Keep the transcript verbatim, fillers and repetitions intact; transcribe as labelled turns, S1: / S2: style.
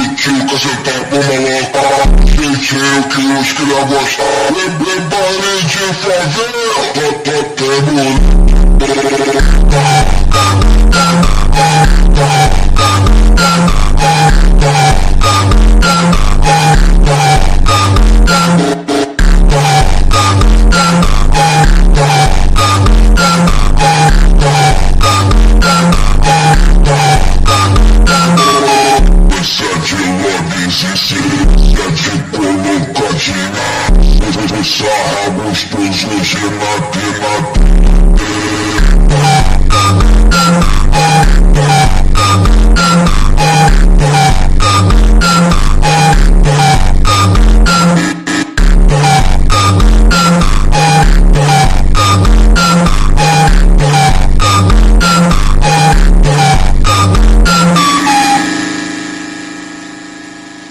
S1: Tica, senta a bomba louca. Jeitinho que os cria gostar. Lembrei baile de favela. Tô, tô tendo. Se é de colocadinha, os sarra gostosos de na pina.